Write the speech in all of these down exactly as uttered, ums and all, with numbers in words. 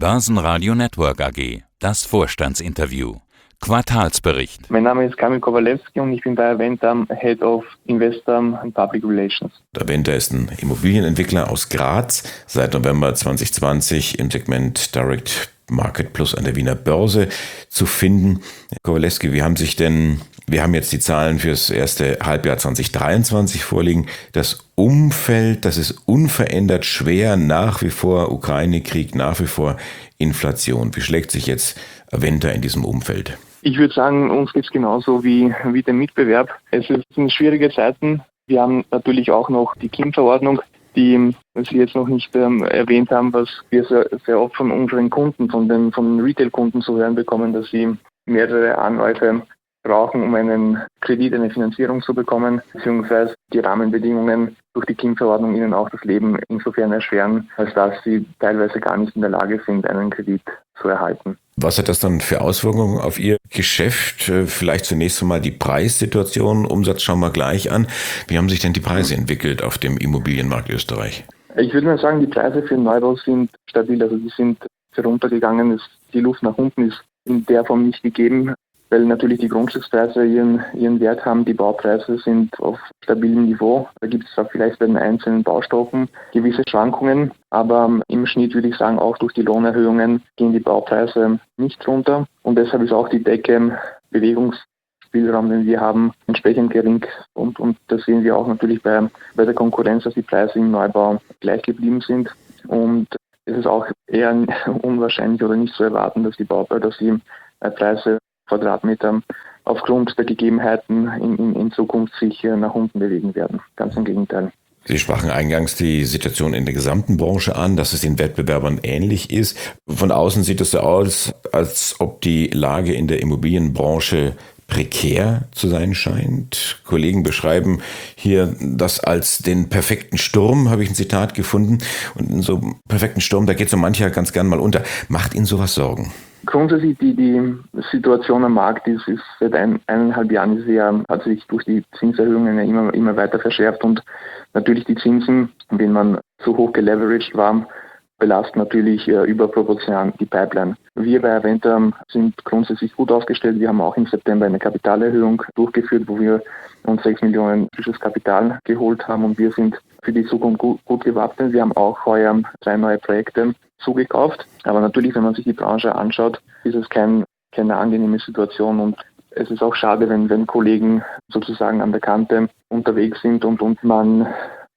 Börsenradio Network A G. Das Vorstandsinterview. Quartalsbericht. Mein Name ist Kamil Kowalewski und ich bin bei Aventa Head of Investor and Public Relations. Aventa ist ein Immobilienentwickler aus Graz, seit November zwanzig zwanzig im Segment Direct Market Plus an der Wiener Börse zu finden. Herr Kowalewski, wie haben sich denn, wir haben jetzt die Zahlen fürs erste Halbjahr zwanzig dreiundzwanzig vorliegen. Das Umfeld, das ist unverändert schwer, nach wie vor Ukraine-Krieg, nach wie vor Inflation. Wie schlägt sich jetzt Aventa in diesem Umfeld? Ich würde sagen, uns geht es genauso wie, wie dem Mitbewerb. Es sind schwierige Zeiten. Wir haben natürlich auch noch die K I M-Verordnung, die Sie jetzt noch nicht ähm, erwähnt haben, was wir sehr, sehr oft von unseren Kunden, von den, von den Retail-Kunden zu hören bekommen, dass sie mehrere Anläufe brauchen, um einen Kredit, eine Finanzierung zu bekommen, beziehungsweise die Rahmenbedingungen durch die K I M-Verordnung ihnen auch das Leben insofern erschweren, als dass sie teilweise gar nicht in der Lage sind, einen Kredit zu erhalten. Was hat das dann für Auswirkungen auf Ihr Geschäft? Vielleicht zunächst einmal die Preissituation. Umsatz schauen wir gleich an. Wie haben sich denn die Preise entwickelt auf dem Immobilienmarkt Österreich? Ich würde mal sagen, die Preise für den Neubau sind stabil. Also die sind heruntergegangen. Die Luft nach unten ist in der Form nicht gegeben, weil natürlich die Grundstückspreise ihren, ihren Wert haben. Die Baupreise sind auf stabilem Niveau. Da gibt es zwar vielleicht bei den einzelnen Baustoffen gewisse Schwankungen, aber im Schnitt würde ich sagen, auch durch die Lohnerhöhungen gehen die Baupreise nicht runter. Und deshalb ist auch die Decke Bewegungsspielraum, den wir haben, entsprechend gering. Und, und das sehen wir auch natürlich bei, bei der Konkurrenz, dass die Preise im Neubau gleich geblieben sind. Und es ist auch eher unwahrscheinlich oder nicht zu erwarten, dass die Baubau, dass die Preise Quadratmeter aufgrund der Gegebenheiten in, in, in Zukunft sich nach unten bewegen werden. Ganz im Gegenteil. Sie sprachen eingangs die Situation in der gesamten Branche an, dass es den Wettbewerbern ähnlich ist. Von außen sieht es so aus, als ob die Lage in der Immobilienbranche prekär zu sein scheint. Kollegen beschreiben hier das als den perfekten Sturm, habe ich ein Zitat gefunden. Und in so einem perfekten Sturm, da geht so mancher ganz gern mal unter. Macht Ihnen sowas Sorgen? Grundsätzlich die, die Situation am Markt ist, ist seit ein, eineinhalb Jahren ist ja, hat sich durch die Zinserhöhungen ja immer, immer weiter verschärft und natürlich die Zinsen, wenn man zu hoch geleveraged war, belasten natürlich äh, überproportional die Pipeline. Wir bei Aventa sind grundsätzlich gut aufgestellt. Wir haben auch im September eine Kapitalerhöhung durchgeführt, wo wir uns sechs Millionen frisches Kapital geholt haben und wir sind für die Zukunft gut, gut gewappnet. Wir haben auch heuer drei neue Projekte zugekauft. Aber natürlich, wenn man sich die Branche anschaut, ist es kein, keine angenehme Situation und es ist auch schade, wenn, wenn Kollegen sozusagen an der Kante unterwegs sind und, und man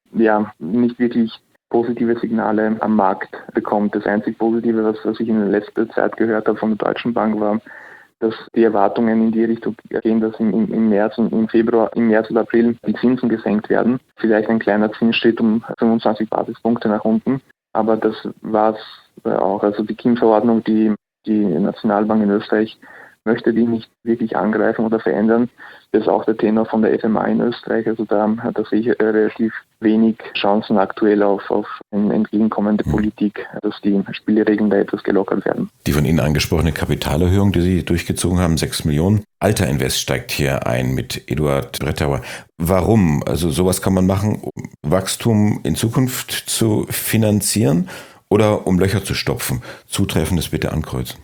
ja nicht wirklich positive Signale am Markt bekommt. Das einzig Positive, was, was ich in letzter Zeit gehört habe von der Deutschen Bank, war, dass die Erwartungen in die Richtung gehen, dass im, im März, im Februar, im März oder April die Zinsen gesenkt werden. Vielleicht ein kleiner Zinsschritt um fünfundzwanzig Basispunkte nach unten. Aber das war es auch. Also die K I M-Verordnung, die die Nationalbank in Österreich möchte die nicht wirklich angreifen oder verändern. Das ist auch der Tenor von der F M A in Österreich. Also da, da sehe ich relativ wenig Chancen aktuell auf, auf eine entgegenkommende Politik, dass die Spielregeln da etwas gelockert werden. Die von Ihnen angesprochene Kapitalerhöhung, die Sie durchgezogen haben, sechs Millionen. Alter Invest steigt hier ein mit Eduard Brettauer. Warum? Also sowas kann man machen, um Wachstum in Zukunft zu finanzieren oder um Löcher zu stopfen? Zutreffendes bitte ankreuzen.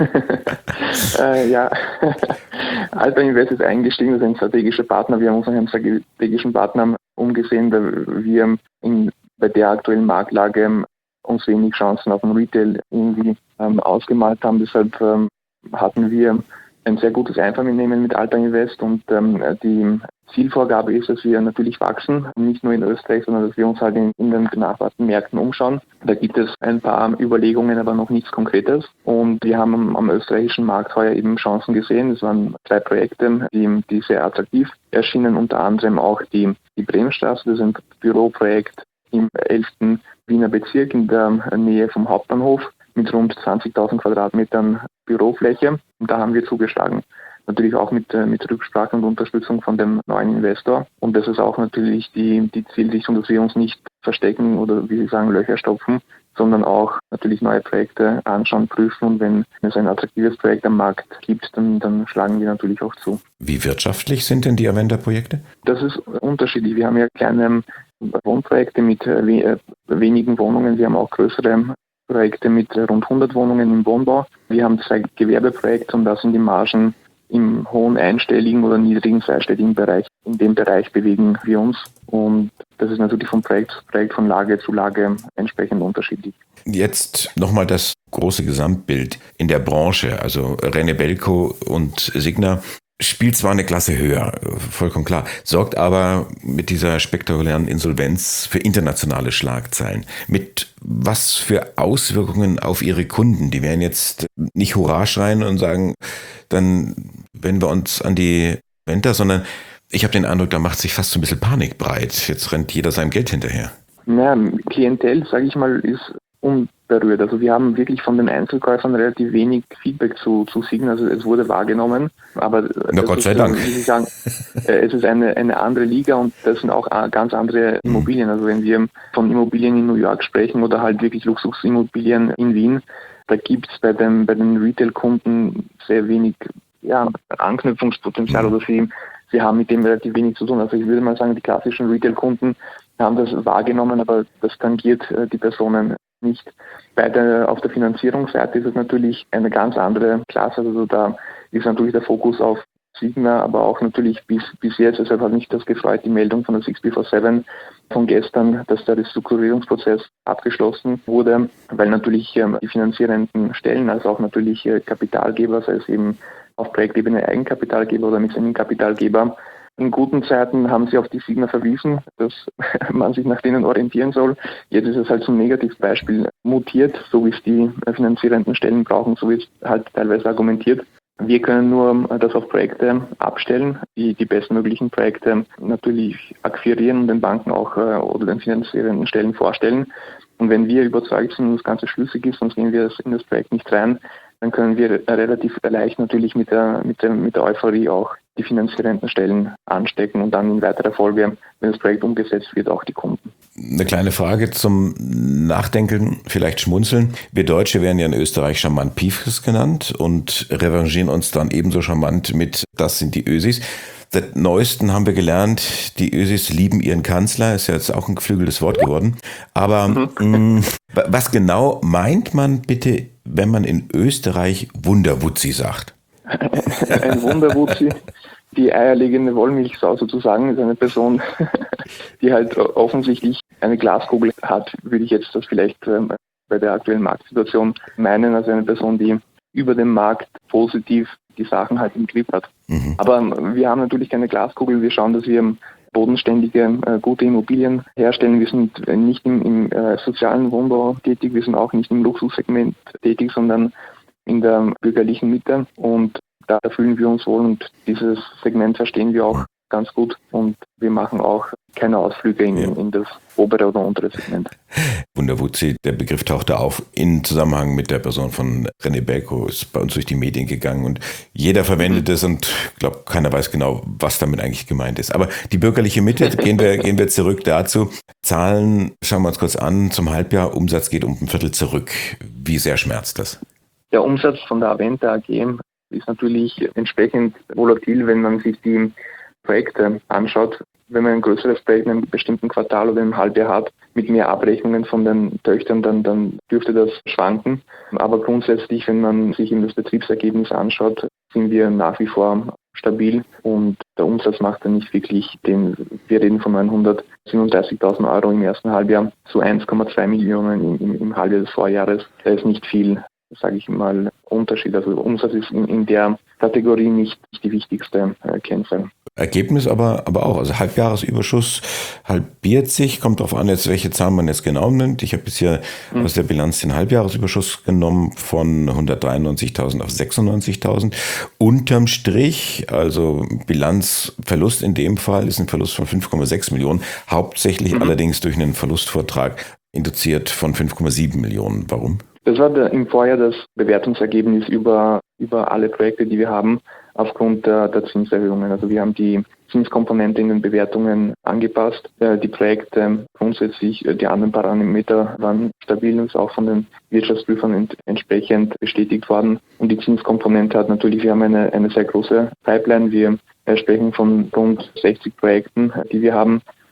äh, ja, Alter Invest ist eingestiegen, das ist ein strategischer Partner. Wir haben uns nach einem strategischen Partner umgesehen, weil wir in, bei der aktuellen Marktlage uns wenig Chancen auf dem Retail irgendwie ähm, ausgemalt haben. Deshalb ähm, hatten wir ein sehr gutes Einvernehmen mit Alter Invest und ähm, die Zielvorgabe ist, dass wir natürlich wachsen, nicht nur in Österreich, sondern dass wir uns halt in, in den benachbarten Märkten umschauen. Da gibt es ein paar Überlegungen, aber noch nichts Konkretes. Und wir haben am, am österreichischen Markt heuer eben Chancen gesehen. Es waren drei Projekte, die, die sehr attraktiv erschienen, unter anderem auch die, die Bremenstraße, das ist ein Büroprojekt im elften Wiener Bezirk in der Nähe vom Hauptbahnhof mit rund zwanzigtausend Quadratmetern Bürofläche. Und da haben wir zugeschlagen. Natürlich auch mit, mit Rücksprache und Unterstützung von dem neuen Investor. Und das ist auch natürlich die, die Zielrichtung, dass wir uns nicht verstecken oder, wie Sie sagen, Löcher stopfen, sondern auch natürlich neue Projekte anschauen, prüfen. Und wenn es ein attraktives Projekt am Markt gibt, dann, dann schlagen wir natürlich auch zu. Wie wirtschaftlich sind denn die Aventa-Projekte? Das ist unterschiedlich. Wir haben ja kleine Wohnprojekte mit we- wenigen Wohnungen. Wir haben auch größere Projekte mit rund hundert Wohnungen im Wohnbau. Wir haben zwei Gewerbeprojekte und da sind die Margen im hohen einstelligen oder niedrigen zweistelligen Bereich. In dem Bereich bewegen wir uns und das ist natürlich von Projekt zu Projekt, von Lage zu Lage entsprechend unterschiedlich. Jetzt nochmal das große Gesamtbild in der Branche, also Renebelco und Signa spielt zwar eine Klasse höher, vollkommen klar, sorgt aber mit dieser spektakulären Insolvenz für internationale Schlagzeilen. Mit was für Auswirkungen auf ihre Kunden? Die werden jetzt nicht Hurra schreien und sagen, dann wenden wir uns an die Venta, sondern ich habe den Eindruck, da macht sich fast so ein bisschen Panik breit. Jetzt rennt jeder seinem Geld hinterher. Ja, Klientel, sage ich mal, ist unberührt. Also wir haben wirklich von den Einzelkäufern relativ wenig Feedback zu, zu Signa. Also es wurde wahrgenommen, aber Na Gott sei ist, Dank. Wie Sie sagen, es ist eine, eine andere Liga und das sind auch ganz andere Immobilien. Also wenn wir von Immobilien in New York sprechen oder halt wirklich Luxusimmobilien in Wien, da gibt es bei den, bei den Retail-Kunden sehr wenig ja, Anknüpfungspotenzial oder sie, sie haben mit dem relativ wenig zu tun. Also ich würde mal sagen, die klassischen Retail-Kunden haben das wahrgenommen, aber das tangiert die Personen nicht. Bei der, auf der Finanzierungsseite ist es natürlich eine ganz andere Klasse. Also da ist natürlich der Fokus auf Signa, aber auch natürlich bis, bis jetzt, deshalb hat mich das gefreut, die Meldung von der six B siebenundvierzig von gestern, dass der Restrukturierungsprozess abgeschlossen wurde, weil natürlich ähm, die finanzierenden Stellen, also auch natürlich äh, Kapitalgeber, sei es eben auf Projektebene Eigenkapitalgeber oder Mezzaninkapitalgeber, in guten Zeiten haben sie auf die Signa verwiesen, dass man sich nach denen orientieren soll. Jetzt ist es halt zum Negativbeispiel mutiert, so wie es die finanzierenden Stellen brauchen, so wie es halt teilweise argumentiert. Wir können nur das auf Projekte abstellen, die, die bestmöglichen Projekte natürlich akquirieren und den Banken auch äh, oder den finanzierenden Stellen vorstellen. Und wenn wir überzeugt sind und das Ganze schlüssig ist, sonst gehen wir in das Projekt nicht rein, dann können wir relativ leicht natürlich mit der, mit der, mit der Euphorie auch die finanzierenden Stellen anstecken und dann in weiterer Folge, wenn das Projekt umgesetzt wird, auch die Kunden. Eine kleine Frage zum Nachdenken, vielleicht schmunzeln. Wir Deutsche werden ja in Österreich charmant Piefkes genannt und revanchieren uns dann ebenso charmant mit, das sind die Ösis. Seit Neuesten haben wir gelernt, die Ösis lieben ihren Kanzler, ist ja jetzt auch ein geflügeltes Wort geworden. Aber mhm. mh, was genau meint man bitte, wenn man in Österreich Wunderwutzi sagt? Ein Wunderwutzi, die eierlegende Wollmilchsau sozusagen, ist eine Person, die halt offensichtlich eine Glaskugel hat, würde ich jetzt das vielleicht ähm, bei der aktuellen Marktsituation meinen, also eine Person, die über dem Markt positiv die Sachen halt im Griff hat. Mhm. Aber wir haben natürlich keine Glaskugel, wir schauen, dass wir bodenständige, äh, gute Immobilien herstellen. Wir sind nicht im, im äh, sozialen Wohnbau tätig, wir sind auch nicht im Luxussegment tätig, sondern in der bürgerlichen Mitte und da fühlen wir uns wohl und dieses Segment verstehen wir auch ganz gut und wir machen auch keine Ausflüge in, ja. in das obere oder untere Segment. Wunderwutzi, der Begriff tauchte auf in Zusammenhang mit der Person von Renebelco, ist bei uns durch die Medien gegangen und jeder verwendet es und ich glaube, keiner weiß genau, was damit eigentlich gemeint ist. Aber die bürgerliche Mitte, gehen wir, gehen wir zurück dazu. Zahlen, schauen wir uns kurz an, zum Halbjahr, Umsatz geht um ein Viertel zurück. Wie sehr schmerzt das? Der Umsatz von der Aventa A G ist natürlich entsprechend volatil, wenn man sich die Projekte anschaut. Wenn man ein größeres Projekt in einem bestimmten Quartal oder im Halbjahr hat, mit mehr Abrechnungen von den Töchtern, dann, dann dürfte das schwanken. Aber grundsätzlich, wenn man sich eben das Betriebsergebnis anschaut, sind wir nach wie vor stabil und der Umsatz macht dann nicht wirklich den, wir reden von neunhundertsiebenunddreißigtausend Euro im ersten Halbjahr zu eins Komma zwei Millionen im, im Halbjahr des Vorjahres. Da ist nicht viel, sage ich mal, Unterschied. Also Umsatz ist in, in der Kategorie nicht die wichtigste äh, Kennzahl. Ergebnis aber, aber auch, also Halbjahresüberschuss halbiert sich, kommt darauf an, jetzt welche Zahlen man jetzt genau nimmt. Ich habe jetzt hier mhm. aus der Bilanz den Halbjahresüberschuss genommen von hundertdreiundneunzigtausend auf sechsundneunzigtausend. Unterm Strich, also Bilanzverlust in dem Fall, ist ein Verlust von fünf Komma sechs Millionen, hauptsächlich mhm. allerdings durch einen Verlustvortrag induziert von fünf Komma sieben Millionen. Warum? Das war der, im Vorjahr das Bewertungsergebnis über, über alle Projekte, die wir haben, aufgrund der, der Zinserhöhungen. Also wir haben die Zinskomponente in den Bewertungen angepasst. Die Projekte grundsätzlich, die anderen Parameter waren stabil und ist auch von den Wirtschaftsprüfern ent, entsprechend bestätigt worden. Und die Zinskomponente hat natürlich, wir haben eine, eine sehr große Pipeline. Wir sprechen von rund sechzig Projekten, die wir haben.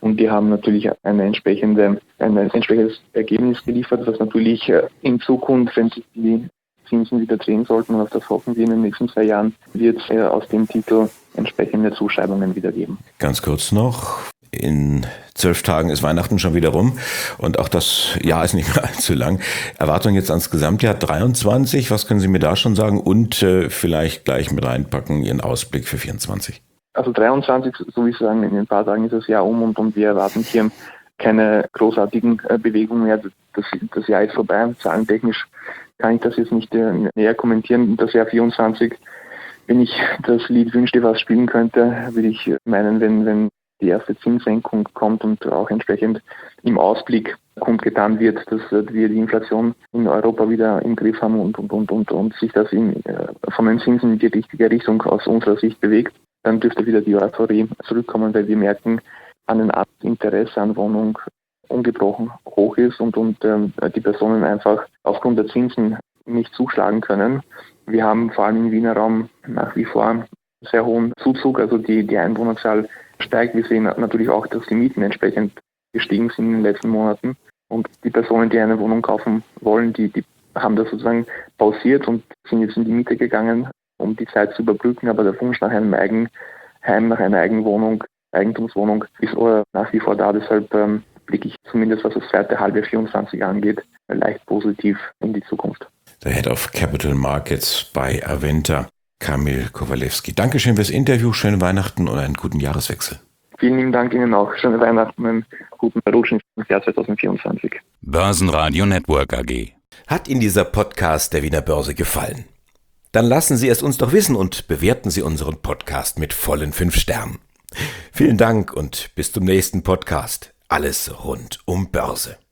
Und die haben natürlich eine entsprechende, ein entsprechendes Ergebnis geliefert, was natürlich in Zukunft, wenn sich die Zinsen wieder drehen sollten, und auf das hoffen wir in den nächsten zwei Jahren, wird es aus dem Titel entsprechende Zuschreibungen wieder geben. Ganz kurz noch. In zwölf Tagen ist Weihnachten schon wieder rum und auch das Jahr ist nicht mehr allzu lang. Erwartung jetzt ans Gesamtjahr dreiundzwanzig, was können Sie mir da schon sagen? Und äh, vielleicht gleich mit reinpacken Ihren Ausblick für vierundzwanzig. Also dreiundzwanzig, so wie Sie sagen, in ein paar Tagen ist das Jahr um und, und wir erwarten hier keine großartigen äh, Bewegungen mehr. Das, das Jahr ist vorbei. Zahlentechnisch kann ich das jetzt nicht äh, näher kommentieren. Das Jahr vierundzwanzig, wenn ich das Lied wünschte, was spielen könnte, würde ich meinen, wenn, wenn die erste Zinssenkung kommt und auch entsprechend im Ausblick kundgetan wird, dass wir die Inflation in Europa wieder im Griff haben und, und, und, und, und sich das in, von den Zinsen in die richtige Richtung aus unserer Sicht bewegt, dann dürfte wieder die Euphorie zurückkommen, weil wir merken, an den Art Interesse an Wohnung ungebrochen hoch ist und, und ähm, die Personen einfach aufgrund der Zinsen nicht zuschlagen können. Wir haben vor allem im Wiener Raum nach wie vor sehr hohen Zuzug, also die, die Einwohnerzahl steigt. Wir sehen natürlich auch, dass die Mieten entsprechend gestiegen sind in den letzten Monaten. Und die Personen, die eine Wohnung kaufen wollen, die, die haben das sozusagen pausiert und sind jetzt in die Miete gegangen, um die Zeit zu überbrücken. Aber der Wunsch nach einem Eigenheim, nach einer Eigenwohnung, Eigentumswohnung ist nach wie vor da. Deshalb ähm, blicke ich zumindest, was das zweite Halbjahr vierundzwanzig angeht, leicht positiv in die Zukunft. Der Head of Capital Markets bei Aventa, Kamil Kowalewski. Dankeschön fürs Interview, schöne Weihnachten und einen guten Jahreswechsel. Vielen lieben Dank Ihnen auch. Schöne Weihnachten und einen guten Rutsch ins Jahr zwanzig vierundzwanzig. Börsenradio Network A G. Hat Ihnen dieser Podcast der Wiener Börse gefallen? Dann lassen Sie es uns doch wissen und bewerten Sie unseren Podcast mit vollen fünf Sternen. Vielen Dank und bis zum nächsten Podcast. Alles rund um Börse.